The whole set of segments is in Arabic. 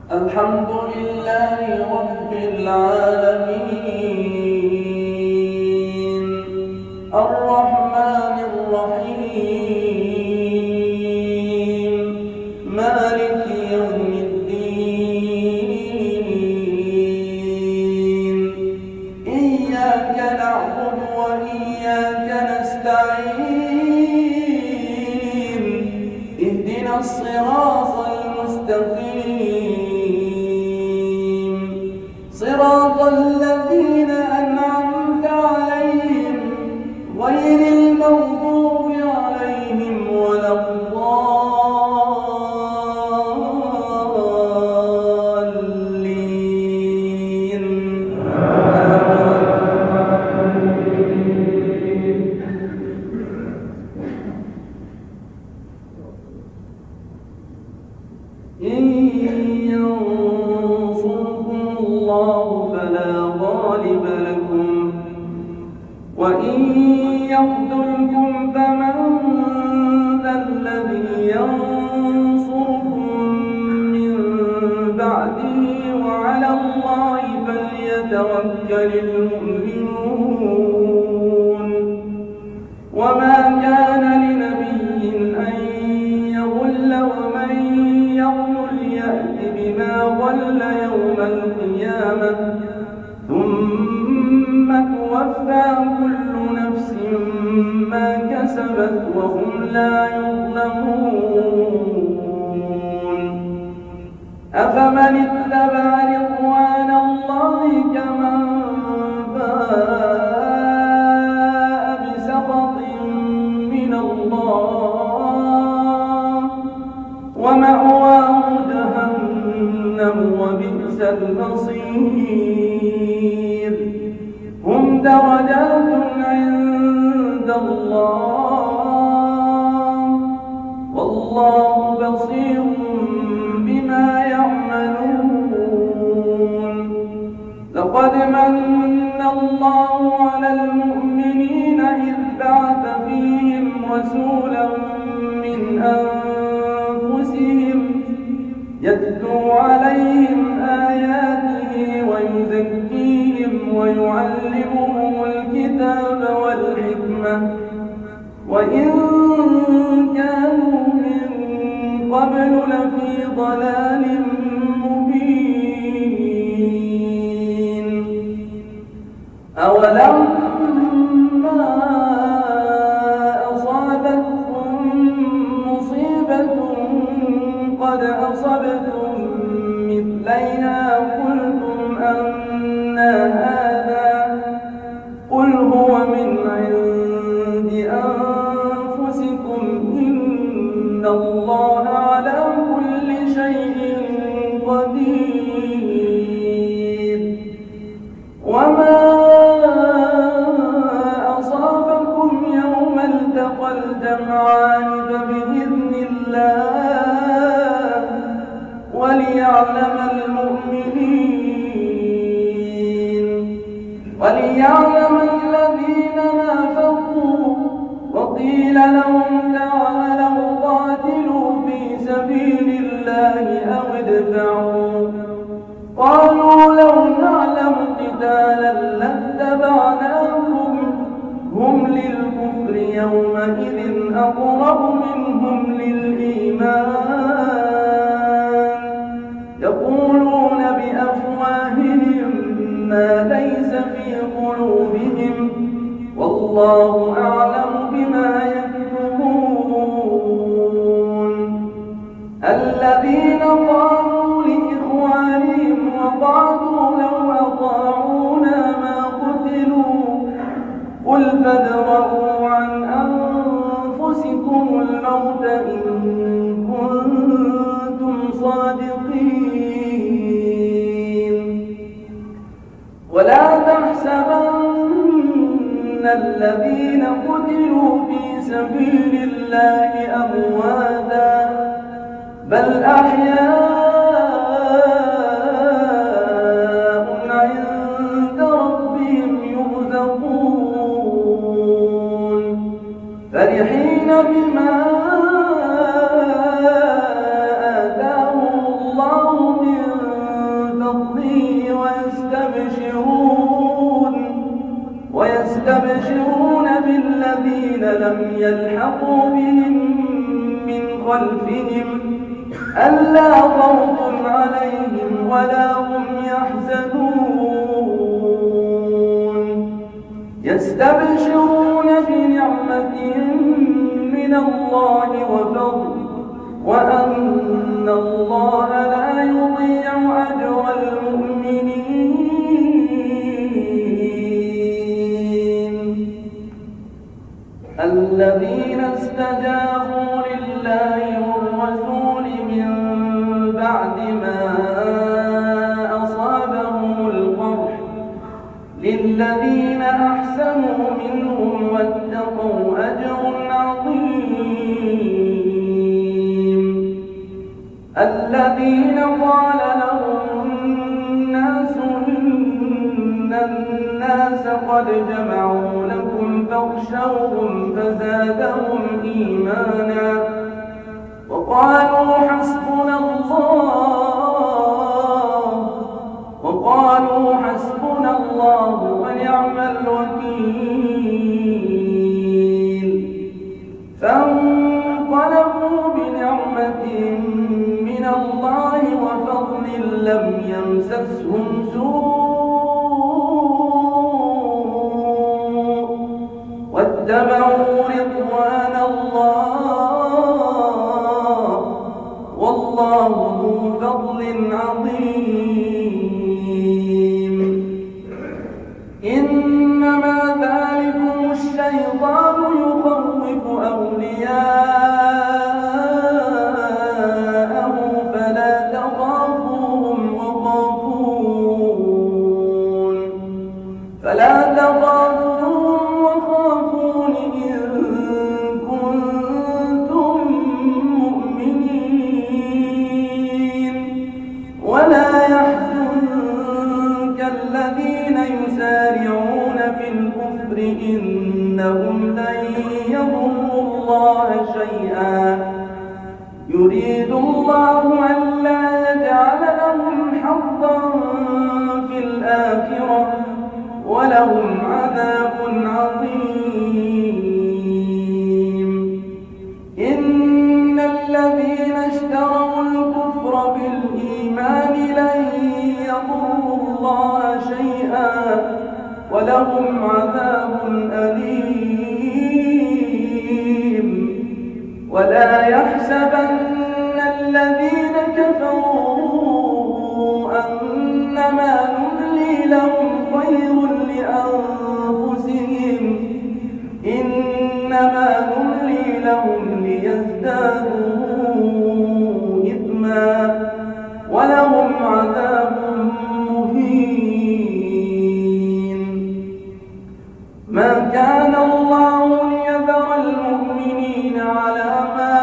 الحمد لله رب العالمين الرحمن الرحيم مالك يوم الدين إياك نعبد وإياك نستعين اهدنا الصراط المستقيم صراط الذين أنعمت عليهم غير المغضوب عليهم ولا الضالين إن ينصركم الله فلا غالب لكم وإن يخذلكم فمن ذا الذي ينصركم من بعده وعلى الله فليتوكل المؤمنون وما كان لنبي أن يغل ومن يغل يأت بما غل يوم القيامة ثم توفى كل نفس ما كسبت وهم لا يظلمون أفمن اتبع رضوان الله كمن باء بسخط من الله ومأواه جهنم وبئس المصير هم درجات عند الله والله بصير بما يعملون لقد من الله على المؤمنين إذ بعث فيهم رسولا من أنفسهم يتلو عليهم آياته ويزكيهم ويعلمهم الكتاب والحكمة وإن كانوا من قبل لفي ضلال مبين أولما أصابتكم مصيبة قد أصبتم مثليها قلتم أن هذا قل هو من عند أنفسكم إن الله على كل شيء قدير وما أصابكم يوم التقى الجمعان فبإذن الله وليعلم الذين نافقوا وقيل لهم تعالوا قاتلوا في سبيل الله أو ادفعوا قالوا لو نعلم قتالا لاتبعناكم هم للكفر يومئذ أقرب منهم للإيمان يقولون بأفواههم ما ليس في قلوبهم والله أعلم بما يكتمون الذين قالوا لإخوانهم وقعدوا لو أطاعونا ما قتلوا قل فادرءوا عن أنفسكم الموت إن كنتم صادقين ولا تحسبن الذين قتلوا في سبيل الله أمواتا بل أحياء عند ربهم يرزقون فرحين بما آتاهم الله من لم يلحقوا بهم من خلفهم ألا خوف عليهم ولا هم يحزنون يستبشرون بنعمة من الله وفضل وأن الله لا يضيع أجر المؤمنين الذين استجابوا لله والرسول من بعد ما أصابهم القرح للذين أحسنوا منهم واتقوا أجر عظيم الذين قال لهم الناس إن الناس قد جمعوا لكم فاخشوهم فزادهم إيمانا وقالوا حسبنا الله ونعم الوكيل فانقلبوا بنعمة من الله وفضل لم يمسسهم سوء واتبعوا رضوان الله والله ذو فضل عظيم إنما ذلكم الشيطان يخوف أولياءه فلا تخافوهم وخافون إن كنتم مؤمنين ولا يحزنك الذين يسارعون في الكفر إنهم لن يضروا الله شيئا يريد الله ألا يجعل لهم حظا في الآخرة ولهم عذاب عظيم إن الذين اشتروا الكفر بالإيمان لن يضروا الله شيئا ولهم عذاب أليم ولا يحسبن الذين كفروا أنما نملي لهم خير لأنفسهم إنما نملي لهم ليزدادوا إثما ولهم عذاب مهين ما كان الله ليذر المؤمنين على ما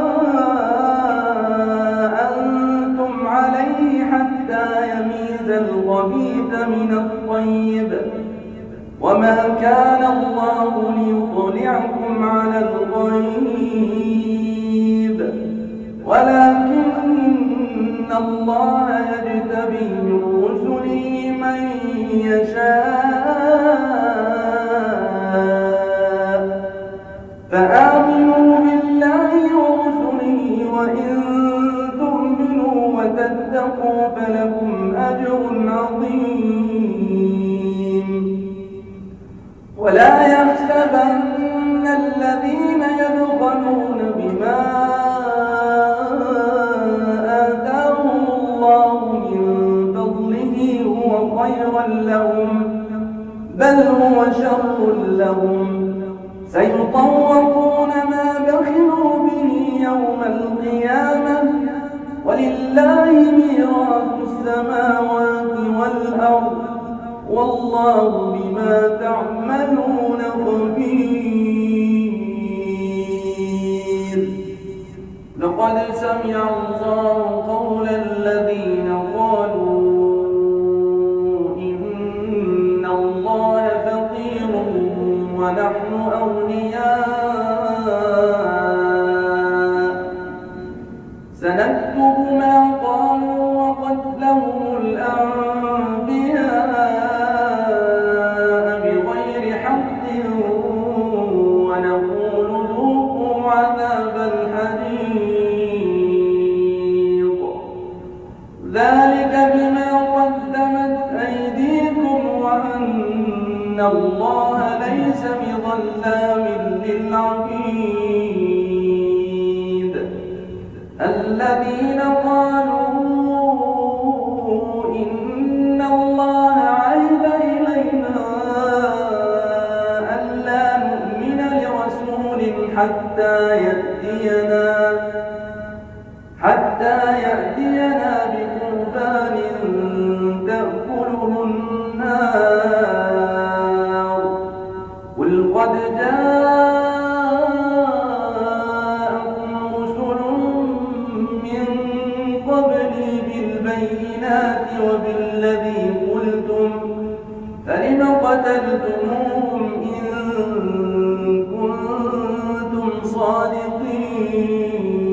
أنتم عليه حتى يميز الخبيث من الطيب وما كان الله ليطلعكم على الغيب ولكن الله يجتبي من رسله من يشاء فآمنوا بالله ورسله وإن تؤمنوا وتتقوا فلكم أجر عظيم ولا يحسبن الذين يبخلون بما آتاهم الله من فضله هو خيرا لهم بل هو شر لهم سيطوقون ما بخلوا به يوم القيامة ولله ميراث السماوات والأرض والله بما تعملون خبير لقد سمع الله قول الذين قالوا إن الله فقير ونحن أغنياء سنكتب ما قالوا وقتلهم الأنبياء بغير حق ونقول ذلك بما قدمت أيديكم وأن الله ليس بظلام للعبيد الذين قالوا إن الله عهد إلينا ألا نؤمن لرسول حتى يأتينا بقربان تأكله النار قل قد جاءكم رسل من قبلي بالبينات وبالذي قلتم فلم قتلتموهم إن كنتم صادقين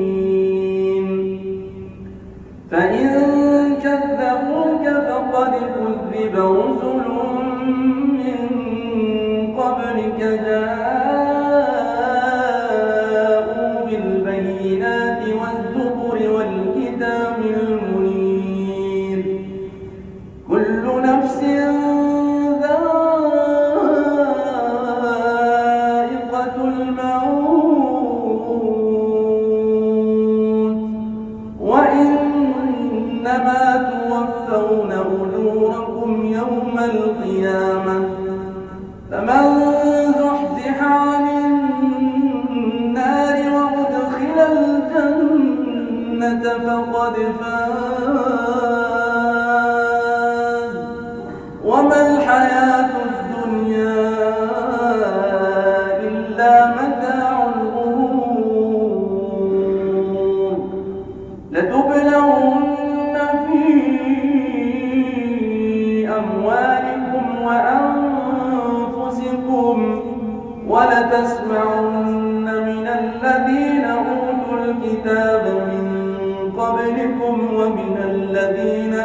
فإن كذبوك فقد كذب رسل من قبلك جاءوا بالبينات والزبر والكتاب المنير كل نفس ذائقة الموت وإنما توفون أجوركم يوم القيامة فمن زحزح عن النار وأدخل الجنة فقد فاز وما الحياة الدنيا إلا متاع الغرور لتبلون في أموالكم وأنفسكم ولتسمعن من الذين أوتوا الكتاب من قبلكم ومن الذين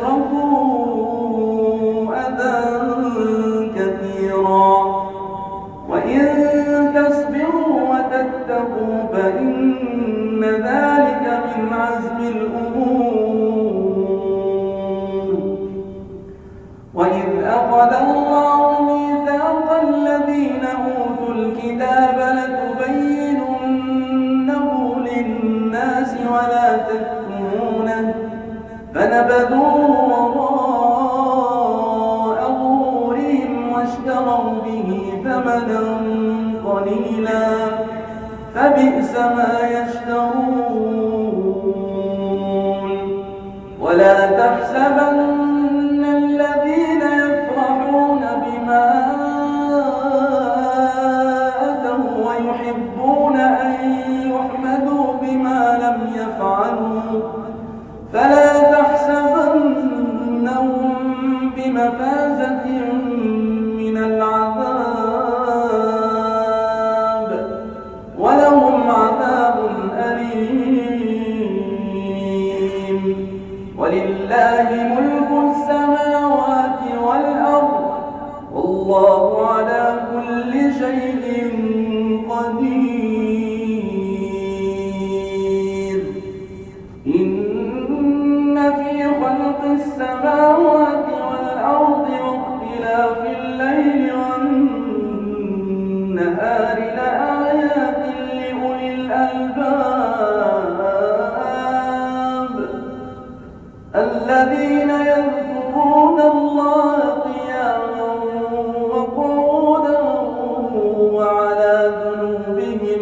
أشركوا أذى كثيرا وإن تصبروا وتتقوا فإن ذلك من عزم الأمور وإذ أخذ الله ميثاق الذين أوتوا الكتاب لتبيننه للناس ولا تكتمونه فنبذوه وراء ظهورهم واشتروا به ثمنا قليلا فبئس ما يشترون ولا تحسبن الذين يفرحون بما أتوا ويحبون أن يحمدوا بما لم يفعلوا فلا تحسبنهم بمفازة من العذاب ولهم عذاب أليم ولله ملك السماوات والأرض والله على كل شيء قدير إن في خلق السماوات والأرض واختلاف الليل والنهار لآيات لأولي الألباب الذين يذكرون الله قياما وقعودا وعلى جنوبهم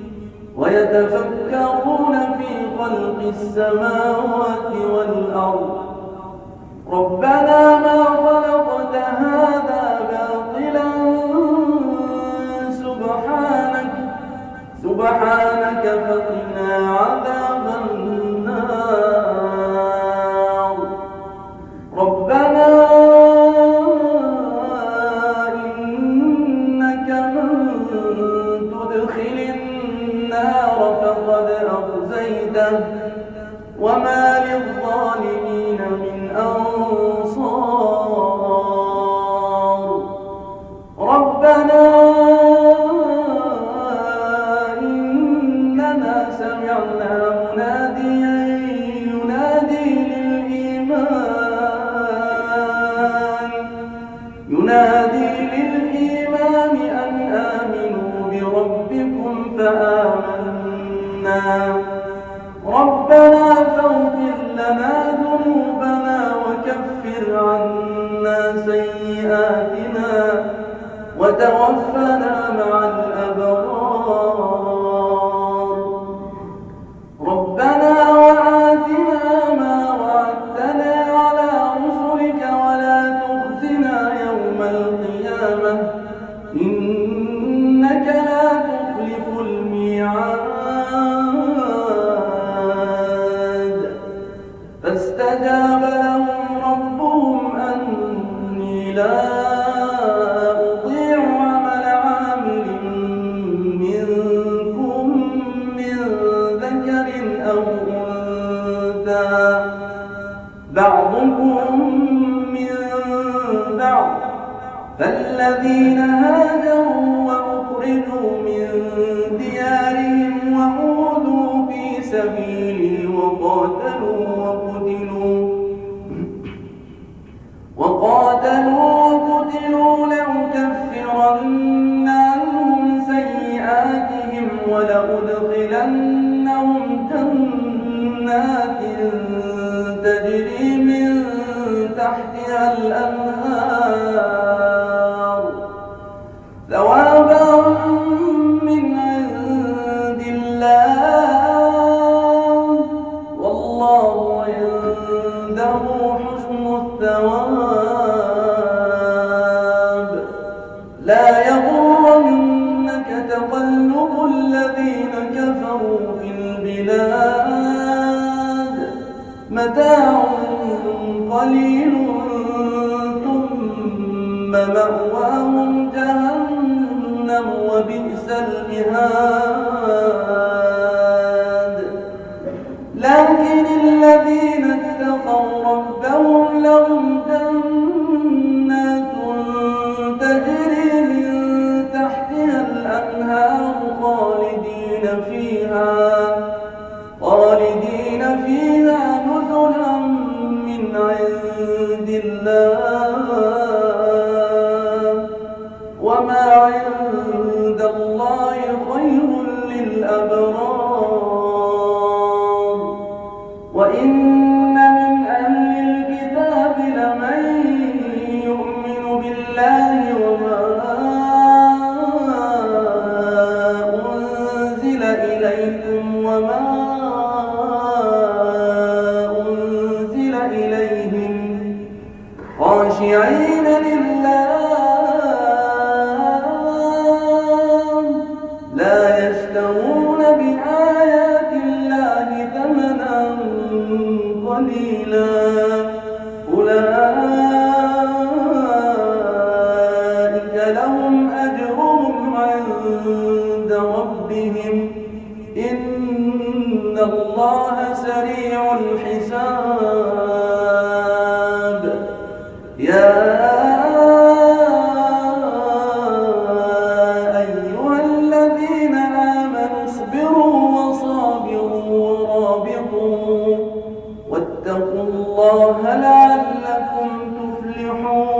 ويتفكرون في خلق السماوات والأرض ربنا ما خلقت هذا باطلا سبحانك فقنا عذاب النار ربنا إنك من تدخل النار فقد أخزيته وما للظالمين من أنصار ربنا إننا سمعنا مناديا ينادي للإيمان فاستجاب لهم ربهم أني لا أضيع عمل عامل منكم من ذكر أو أنثى بعضكم من بعض فالذين هاجروا وأخرجوا من ديارهم وأوذوا في سبيلي وقاتلوا وقتلوا لأكفرن عنهم سيئاتهم ولأدخلنهم جنات تجري من تحتها الأنهار ثوابا من عند الله والله عنده حسن الثواب لا يغرنك تقلب الذين كفروا في البلاد متاع قليل ثم مأواهم جهنم وبئس المهاد لكن الذين اتقوا ربهم لهم جنات تجري من تحتها الأنهار خالدين فيها نزلا من عند الله وما عند الله خير للأبرار وإن من أهل الكتاب لمن يؤمن بالله وما أنزل إليكم وما أنزل إليهم خاشعين لله لا يشترون بآيات الله ثمنا قليلا أولئك لهم أجرهم عند ربهم إن الله سريع الحساب يا أيها الذين آمنوا اصبروا وصابروا ورابطوا واتقوا الله لعلكم تفلحون